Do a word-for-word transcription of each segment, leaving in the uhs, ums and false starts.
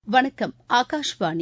வணக்கம் ஆகாஷ்வாணி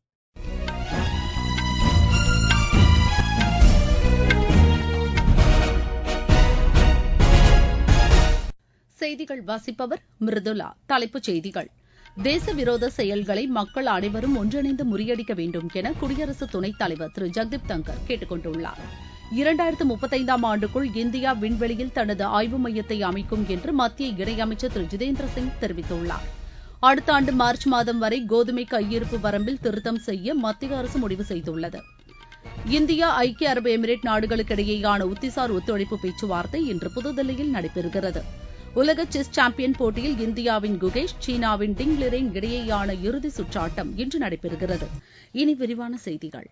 செய்திகள் வாசிப்பவர் மிருதுளா. தலைப்புச் செய்திகள்: தேச விரோத செயல்களை மக்கள் அனைவரும் ஒன்றிணைந்து முறியடிக்க வேண்டும் என குடியரசு துணைத் தலைவர் திரு ஜெக்தீப் தங்கர் கேட்டுக் கொண்டுள்ளார். இரண்டாயிரத்து முப்பத்தைந்தாம் ஆண்டுக்குள் இந்தியா விண்வெளியில் தனது ஆய்வு மையத்தை அமைக்கும் என்று மத்திய இணையமைச்சர் திரு ஜிதேந்திர சிங் தெரிவித்துள்ளார். அடுத்த ஆண்டு மார்ச் மாதம் வரை கோதுமை கையிருப்பு வரம்பில் திருத்தம் செய்ய மத்திய அரசு முடிவு செய்துள்ளது. இந்தியா ஐக்கிய அரபு எமிரேட் நாடுகளுக்கிடையேயான உத்திசார் ஒத்துழைப்பு பேச்சுவார்த்தை இன்று புதுதில்லியில் நடைபெறுகிறது. உலக செஸ் சாம்பியன் போட்டியில் இந்தியாவின் குகேஷ், சீனாவின் டிங் லிரெங் இடையேயான இறுதி சுற்றாட்டம் இன்று நடைபெறுகிறது. இனி விரிவான செய்திகள்.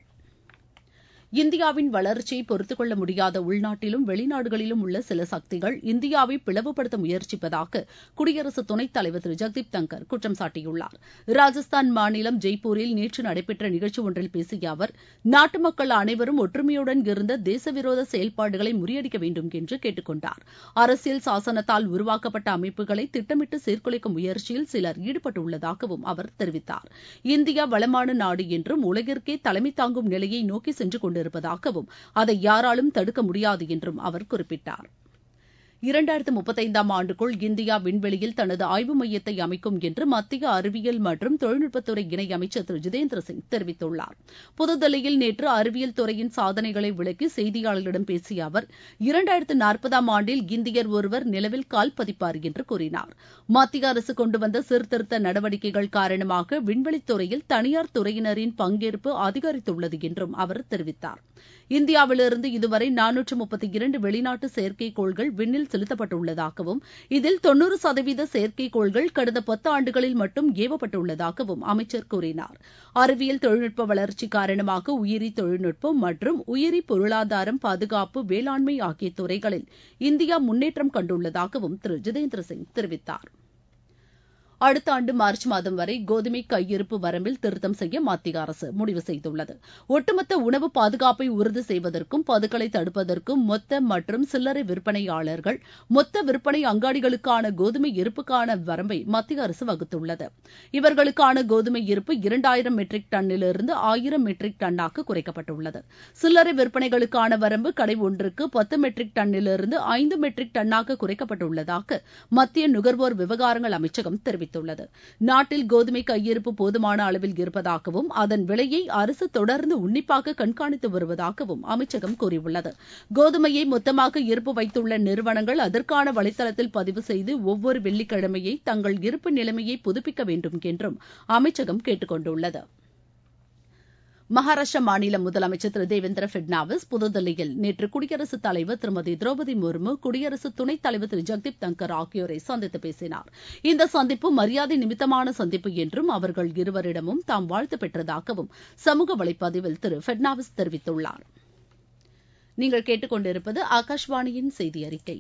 இந்தியாவின் வளர்ச்சியை பொறுத்துக் கொள்ள முடியாத உள்நாட்டிலும் வெளிநாடுகளிலும் உள்ள சில சக்திகள் இந்தியாவை பிளவுபடுத்த முயற்சிப்பதாக குடியரசு துணைத் தலைவர் திரு ஜெக்தீப் தங்கர் குற்றம் சாட்டியுள்ளார். ராஜஸ்தான் மாநிலம் ஜெய்ப்பூரில் நேற்று நடைபெற்ற நிகழ்ச்சி ஒன்றில் பேசிய அவர், நாட்டு மக்கள் அனைவரும் ஒற்றுமையுடன் இருந்த தேசவிரோத செயல்பாடுகளை முறியடிக்க வேண்டும் என்று கேட்டுக் கொண்டார். அரசியல் சாசனத்தால் உருவாக்கப்பட்ட அமைப்புகளை திட்டமிட்டு சீர்குலைக்கும் முயற்சியில் சிலர் ஈடுபட்டுள்ளதாகவும் அவர் தெரிவித்தார். இந்தியா வளமான நாடு என்றும் உலகிற்கே தலைமை தாங்கும் நிலையை நோக்கி சென்று கொண்டு இருப்பதாகவும் அதை யாராலும் தடுக்க முடியாது என்றும் அவர் குறிப்பிட்டார். இரண்டாயிரத்து முப்பத்தைந்தாம் ஆண்டுக்குள் இந்தியா விண்வெளியில் தனது ஆய்வு மையத்தை அமைக்கும் என்று மத்திய அறிவியல் மற்றும் தொழில்நுட்பத்துறை இணையமைச்சர் திரு ஜிதேந்திர சிங் தெரிவித்துள்ளார். புதுதில்லியில் நேற்று அறிவியல் துறையின் சாதனைகளை விளக்கி செய்தியாளர்களிடம் பேசிய அவர், இரண்டாயிரத்து நாற்பதாம் ஆண்டில் இந்தியர் ஒருவர் நிலவில் கால் பதிப்பார் என்று கூறினார். மத்திய அரசு கொண்டு வந்த சீர்திருத்த நடவடிக்கைகள் காரணமாக விண்வெளித்துறையில் தனியார் துறையினரின் பங்கேற்பு அதிகரித்துள்ளது என்றும் அவர் தெரிவித்தார். இந்தியாவிலிருந்து இதுவரை நானூற்று முப்பத்தி இரண்டு வெளிநாட்டு செயற்கைக்கோள்கள் விண்ணில் செலுத்தப்பட்டுள்ளதாகவும் இதில் தொன்னூறு சதவீத செயற்கைக்கோள்கள் கடந்த பத்து ஆண்டுகளில் மட்டும் ஏவப்பட்டுள்ளதாகவும் அமைச்சர் கூறினார். அறிவியல் தொழில்நுட்ப வளர்ச்சி காரணமாக உயிரி தொழில்நுட்பம் மற்றும் உயிரி பொருளாதாரம், பாதுகாப்பு, வேளாண்மை ஆகிய துறைகளில் இந்தியா முன்னேற்றம் கண்டுள்ளதாகவும் திரு ஜிதேந்திர சிங் தெரிவித்தார். அடுத்த ஆண்டு மார்ச் மாதம் வரை கோதுமை கையிருப்பு வரம்பில் திருத்தம் செய்ய மத்திய அரசு முடிவு செய்துள்ளது. ஒட்டுமொத்த உணவு பாதுகாப்பை உறுதி செய்வதற்கும் பதுக்கலை தடுப்பதற்கும் மொத்த மற்றும் சில்லறை விற்பனையாளர்கள், மொத்த விற்பனை அங்காடிகளுக்கான கோதுமை இருப்புக்கான வரம்பை மத்திய அரசு வகுத்துள்ளது. இவர்களுக்கான கோதுமை இருப்பு இரண்டாயிரம் மெட்ரிக் டன்னிலிருந்து ஆயிரம் மெட்ரிக் டன்னாக குறைக்கப்பட்டுள்ளது. சில்லறை விற்பனைகளுக்கான வரம்பு கடை ஒன்றுக்கு பத்து மெட்ரிக் டன்னிலிருந்து ஐந்து மெட்ரிக் டன்னாக குறைக்கப்பட்டுள்ளதாக மத்திய நுகர்வோர் விவகாரங்கள் அமைச்சகம் தெரிவித்துள்ளது. நாட்டில் கோதுமை கையிருப்பு போதுமான அளவில் இருப்பதாகவும் அதன் விலையை அரசு தொடர்ந்து உன்னிப்பாக கண்காணித்து வருவதாகவும் அமைச்சகம் கூறியுள்ளது. கோதுமையை மொத்தமாக இருப்பு வைத்துள்ள நிறுவனங்கள் அதற்கான வலைதளத்தில் பதிவு செய்து ஒவ்வொரு வெள்ளிக்கிழமையை தங்கள் இருப்பு நிலைமையை புதுப்பிக்க வேண்டும் என்றும் அமைச்சகம் கேட்டுக் கொண்டுள்ளது. மகாராஷ்டிர மாநில முதலமைச்சர் திரு தேவேந்திர பட்னாவிஸ் புதுதில்லியில் நேற்று குடியரசுத் தலைவர் திருமதி திரௌபதி முர்மு, குடியரசு துணைத் தலைவர் திரு ஜெக்தீப் தங்கர் ஆகியோரை சந்தித்து பேசினார். இந்த சந்திப்பு மரியாதை நிமித்தமான சந்திப்பு என்றும் அவர்கள் இருவரிடமும் தாம் வாழ்த்து பெற்றதாகவும் சமூக வலைப்பதிவில் திரு பட்னாவிஸ் தெரிவித்துள்ளார். நீங்கள் கேட்டுக்கொண்டிருப்பது ஆகாஷ்வாணியின் செய்தி அறிக்கை.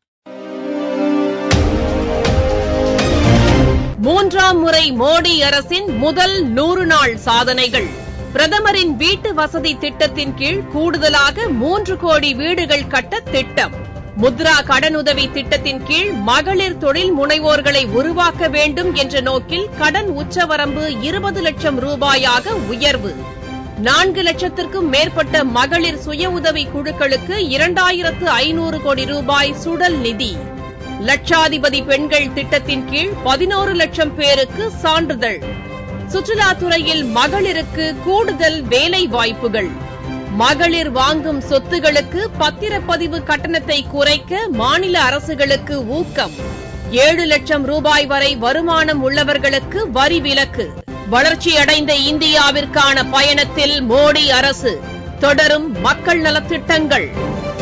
மூன்றாம் முறை மோடி அரசின் முதல் நூறு நாள் சாதனைகள். பிரதமரின் வீட்டு வசதி திட்டத்தின் கீழ் கூடுதலாக மூன்று கோடி வீடுகள் கட்ட திட்டம். முத்ரா கடனுதவி திட்டத்தின் கீழ் மகளிர் தொழில் முனைவோர்களை உருவாக்க வேண்டும் என்ற நோக்கில் கடன் உச்சவரம்பு இருபது லட்சம் ரூபாயாக உயர்வு. நான்கு லட்சத்திற்கும் மேற்பட்ட மகளிர் சுய உதவி குழுக்களுக்கு இரண்டாயிரத்து ஐநூறு கோடி ரூபாய் சுடல் நிதி. லட்சாதிபதி பெண்கள் திட்டத்தின் கீழ் பதினோரு லட்சம் பேருக்கு சான்றிதழ். சுற்றுலாத்துறையில் மகளிருக்கு கூடுதல் வேலை வாய்ப்புகள். மகளிர் வாங்கும் சொத்துகளுக்கு பத்திரப்பதிவு கட்டணத்தை குறைக்க மாநில அரசுகளுக்கு ஊக்கம். ஏழு லட்சம் ரூபாய் வரை வருமானம் உள்ளவர்களுக்கு வரி விலக்கு. வளர்ச்சியடைந்த இந்தியாவிற்கான பயணத்தில் மோடி அரசு. தொடரும் மக்கள் நலத்திட்டங்கள்.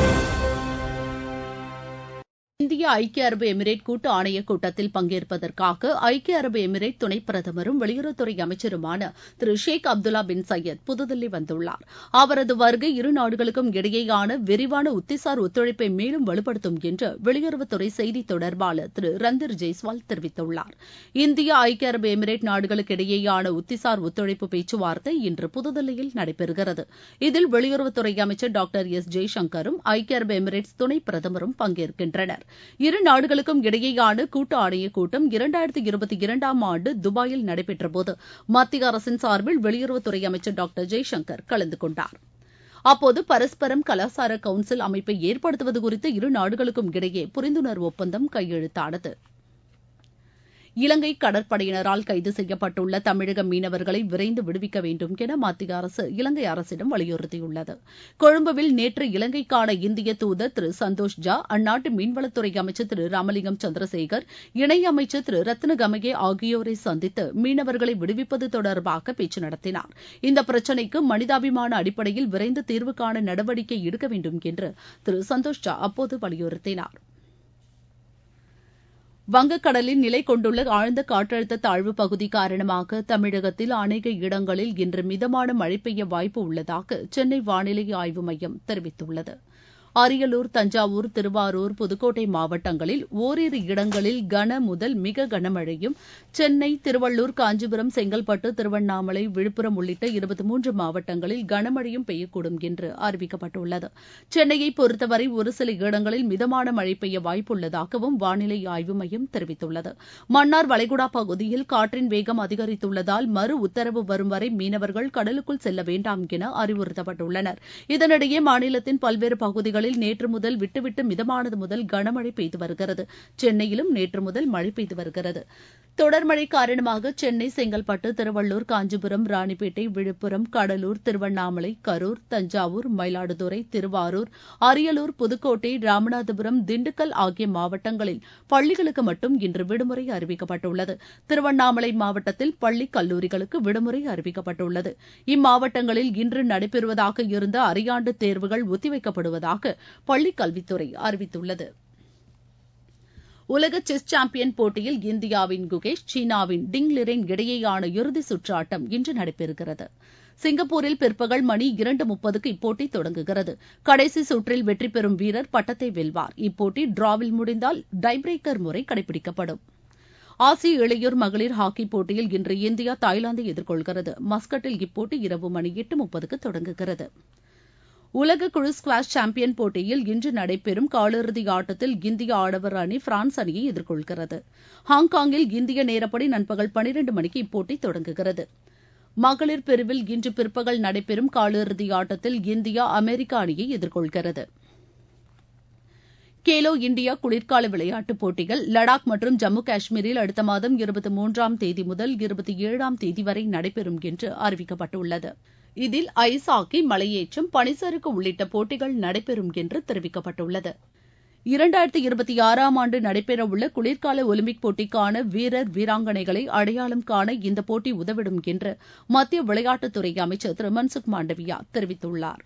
இந்தியா ஐக்கிய அரபு எமிரேட் கூட்டு ஆணையக் கூட்டத்தில் பங்கேற்பதற்காக ஐக்கிய அரபு எமிரேட் துணைப் பிரதமரும் வெளியுறவுத்துறை அமைச்சருமான திரு ஷேக் அப்துல்லா பின் சையத் புதுதில்லி வந்துள்ளார். அவரது வருகை இரு நாடுகளுக்கும் இடையேயான விரிவான உத்திசார் ஒத்துழைப்பை மேலும் வலுப்படுத்தும் என்று வெளியுறவுத்துறை செய்தி தொடர்பாளர் திரு ரந்தீர் ஜெய்ஸ்வால் தெரிவித்துள்ளார். இந்தியா ஐக்கிய அரபு எமிரேட் நாடுகளுக்கு இடையேயான உத்திசார் ஒத்துழைப்பு பேச்சுவார்த்தை இன்று புதுதில்லியில் நடைபெறுகிறது. இதில் வெளியுறவுத்துறை அமைச்சர் டாக்டர் எஸ் ஜெய்சங்கரும் ஐக்கிய அரபு எமிரேட்ஸ் துணைப் பிரதமரும் பங்கேற்கின்றனர். இரு நாடுகளுக்கும் இடையேயான கூட்டு ஆணையக் கூட்டம் இரண்டாயிரத்தி இருபத்தி இரண்டாம் ஆண்டு துபாயில் நடைபெற்றபோது மத்திய அரசின் சார்பில் வெளியுறவுத்துறை அமைச்சர் டாக்டர் ஜெய்சங்கர் கலந்து கொண்டார். அப்போது பரஸ்பரம் கலாசார கவுன்சில் அமைப்பை ஏற்படுத்துவது குறித்து இரு நாடுகளுக்கும் இடையே புரிந்துணர்வு ஒப்பந்தம் கையெழுத்தானது. இலங்கை கடற்படையினரால் கைது செய்யப்பட்டுள்ள தமிழக மீனவர்களை விரைந்து விடுவிக்க வேண்டும் என மத்திய அரசு இலங்கை அரசிடம் வலியுறுத்தியுள்ளது. கொழும்புவில் நேற்று இலங்கைக்கான இந்திய தூதர் திரு சந்தோஷ் ஜா, அந்நாட்டு மீன்வளத்துறை அமைச்சர் திரு ராமலிங்கம் சந்திரசேகர், இணையமைச்சர் திரு ரத்னகமகே ஆகியோரை சந்தித்து மீனவர்களை விடுவிப்பது தொடர்பாக பேச்சு நடத்தினார். இந்த பிரச்சினைக்கு மனிதாபிமான அடிப்படையில் விரைந்து தீர்வு காண நடவடிக்கை எடுக்க வேண்டும் என்று திரு சந்தோஷ் ஜா அப்போது வலியுறுத்தினார். வங்கக்கடலில் நிலை கொண்டுள்ள ஆழ்ந்த காற்றழுத்த தாழ்வு பகுதி காரணமாக தமிழகத்தில் அநேக இடங்களில் இன்று மிதமான மழை பெய்ய வாய்ப்பு உள்ளதாக சென்னை வானிலை ஆய்வு மையம் தெரிவித்துள்ளது. அரியலூர், தஞ்சாவூர், திருவாரூர், புதுக்கோட்டை மாவட்டங்களில் ஓரிரு இடங்களில் கன முதல் மிக கனமழையும், சென்னை, திருவள்ளூர், காஞ்சிபுரம், செங்கல்பட்டு, திருவண்ணாமலை, விழுப்புரம் உள்ளிட்ட இருபத்தி மூன்று மாவட்டங்களில் கனமழையும் பெய்யக்கூடும் என்று அறிவிக்கப்பட்டுள்ளது. சென்னையை பொறுத்தவரை ஒரு சில இடங்களில் மிதமான மழை பெய்ய வாய்ப்புள்ளதாகவும் வானிலை ஆய்வு மையம் தெரிவித்துள்ளது. மன்னார் வளைகுடா பகுதியில் காற்றின் வேகம் அதிகரித்துள்ளதால் மறு உத்தரவு வரும் வரை மீனவர்கள் கடலுக்குள் செல்ல வேண்டாம் என அறிவுறுத்தப்பட்டுள்ளனர். இதனிடையே மாநிலத்தின் பல்வேறு பகுதிகளில் நேற்று முதல் விட்டுவிட்டு மிதமானது முதல் கனமழை பெய்து வருகிறது. சென்னையிலும் நேற்று முதல் மழை பெய்து வருகிறது. தொடர் மழை காரணமாக சென்னை, செங்கல்பட்டு, திருவள்ளூர், காஞ்சிபுரம், ராணிப்பேட்டை, விழுப்புரம், கடலூர், திருவண்ணாமலை, கரூர், தஞ்சாவூர், மயிலாடுதுறை, திருவாரூர், அரியலூர், புதுக்கோட்டை, ராமநாதபுரம், திண்டுக்கல் ஆகிய மாவட்டங்களில் பள்ளிகளுக்கு மட்டும் இன்று விடுமுறை அறிவிக்கப்பட்டுள்ளது. திருவண்ணாமலை மாவட்டத்தில் பள்ளி, கல்லூரிகளுக்கு விடுமுறை அறிவிக்கப்பட்டுள்ளது. இம்மாவட்டங்களில் இன்று நடைபெறுவதாக இருந்த அரையாண்டு தேர்வுகள் ஒத்திவைக்கப்படுவதாக பள்ளிக் கல்வித்துறை அறிவித்துள்ளது. உலக செஸ் சாம்பியன் போட்டியில் இந்தியாவின் குகேஷ், சீனாவின் டிங் லிரென் இடையேயான இறுதிச் சுற்று ஆட்டம் இன்று நடைபெறுகிறது. சிங்கப்பூரில் பிற்பகல் மணி இரண்டு முப்பதுக்கு இப்போட்டி தொடங்குகிறது. கடைசி சுற்றில் வெற்றி பெறும் வீரர் பட்டத்தை வெல்வார். இப்போட்டி டிராவில் முடிந்தால் டை பிரேக்கர் முறை கடைபிடிக்கப்படும். ஆசிய இளையோர் மகளிர் ஹாக்கி போட்டியில் இன்று இந்தியா தாய்லாந்தை எதிர்கொள்கிறது. மஸ்கட்டில் இப்போட்டி இரவு மணி எட்டு முப்பதுக்கு தொடங்குகிறது. உலக குழு ஸ்குவாஷ் சாம்பியன் போட்டியில் இன்று நடைபெறும் காலிறுதி ஆட்டத்தில் இந்திய ஆடவர் அணி பிரான்ஸ் அணியை எதிர்கொள்கிறது. ஹாங்காங்கில் இந்திய நேரப்படி நண்பகல் பனிரண்டு மணிக்கு இப்போட்டி தொடங்குகிறது. மகளிர் பிரிவில் இன்று பிற்பகல் நடைபெறும் காலிறுதி ஆட்டத்தில் இந்தியா அமெரிக்க அணியை எதிர்கொள்கிறது. கேலோ இண்டியா குளிர்கால விளையாட்டுப் போட்டிகள் லடாக் மற்றும் ஜம்மு காஷ்மீரில் அடுத்த மாதம் இருபத்தி மூன்றாம் தேதி முதல் இருபத்தி ஏழாம் தேதி வரை நடைபெறும் என்று அறிவிக்கப்பட்டுள்ளது. இதில் ஐஸ் ஹாக்கி, மலையேற்றம், பனிசறுக்கு உள்ளிட்ட போட்டிகள் நடைபெறும் என்று தெரிவிக்கப்பட்டுள்ளது. இரண்டாயிரத்தி இருபத்தி ஆறாம் ஆண்டு நடைபெறவுள்ள குளிர்கால ஒலிம்பிக் போட்டிக்கான வீரர், வீராங்கனைகளை அடையாளம் காண இந்த போட்டி உதவிடும் என்று மத்திய விளையாட்டுத்துறை அமைச்சர் திரு மன்சுக் மாண்டவியா தெரிவித்துள்ளார்.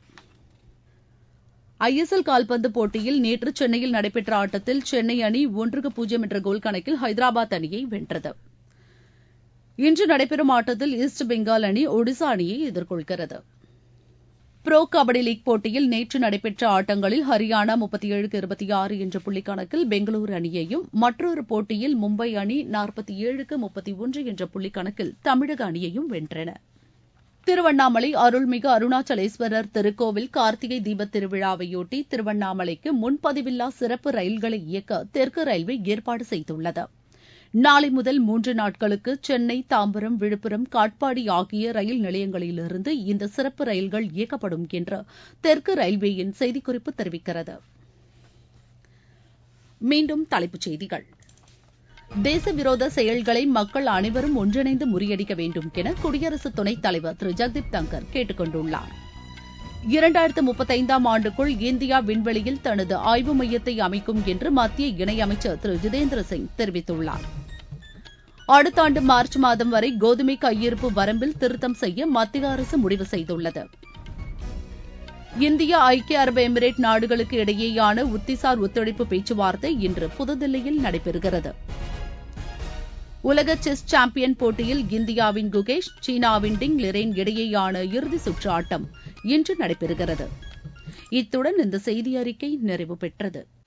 ஐ எஸ் எல் கால்பந்து போட்டியில் நேற்று சென்னையில் நடைபெற்ற ஆட்டத்தில் சென்னை அணி ஒன்றுக்கு பூஜ்ஜியம் என்ற கோல் கணக்கில் ஹைதராபாத் அணியை வென்றது. இன்று நடைபெறும் ஆட்டத்தில் ஈஸ்ட் பெங்கால் அணி ஒடிசா அணியை எதிர்கொள்கிறது. புரோ கபடி லீக் போட்டியில் நேற்று நடைபெற்ற ஆட்டங்களில் ஹரியானா முப்பத்தி ஏழுக்கு இருபத்தி ஆறு என்ற புள்ளிக்கணக்கில் பெங்களூரு அணியையும், மற்றொரு போட்டியில் மும்பை அணி நாற்பத்தி ஏழுக்கு முப்பத்தி ஒன்று என்ற புள்ளிக்கணக்கில் தமிழக அணியையும் வென்றன. திருவண்ணாமலை அருள்மிகு அருணாச்சலேஸ்வரர் திருக்கோவில் கார்த்திகை தீபத் திருவிழாவையொட்டி திருவண்ணாமலைக்கு முன்பதிவில்லா சிறப்பு ரயில்களை இயக்க தெற்கு ரயில்வே ஏற்பாடு செய்துள்ளது. நாளை முதல் மூன்று நாட்களுக்கு சென்னை, தாம்பரம், விழுப்புரம், காட்பாடி ஆகிய ரயில் நிலையங்களிலிருந்து இந்த சிறப்பு ரயில்கள் இயக்கப்படும் என்று தெற்கு ரயில்வேயின் செய்திக்குறிப்பு தெரிவிக்கிறது. மீண்டும் தலைப்புச் செய்திகள். தேச விரோத செயல்களை மக்கள் அனைவரும் ஒன்றிணைந்து முறியடிக்க வேண்டும் என குடியரசு துணைத் தலைவர் திரு ஜெக்தீப் தங்கர் கேட்டுக் கொண்டுள்ளார். இரண்டாயிரத்து முப்பத்தைந்தாம் ஆண்டுக்குள் இந்தியா விண்வெளியில் தனது ஆய்வு மையத்தை அமைக்கும் என்று மத்திய இணையமைச்சர் திரு ஜிதேந்திர சிங் தெரிவித்துள்ளார். அடுத்த ஆண்டு மார்ச் மாதம் வரை கோதுமை கையிருப்பு வரம்பில் திருத்தம் செய்ய மத்திய அரசு முடிவு செய்துள்ளது. இந்தியா, ஐக்கிய அரபு எமிரேட் நாடுகளுக்கு இடையேயான உத்திசார் ஒத்துழைப்பு பேச்சுவார்த்தை இன்று புதுதில்லியில் நடைபெறுகிறது. உலக செஸ் சாம்பியன் போட்டியில் இந்தியாவின் குகேஷ், சீனாவின் டிங் லிரென் இடையேயான இறுதிச் சுற்று ஆட்டம் இன்று நடைபெறுகிறது. இத்துடன் இந்த செய்தி அறிக்கை நிறைவு பெற்றது.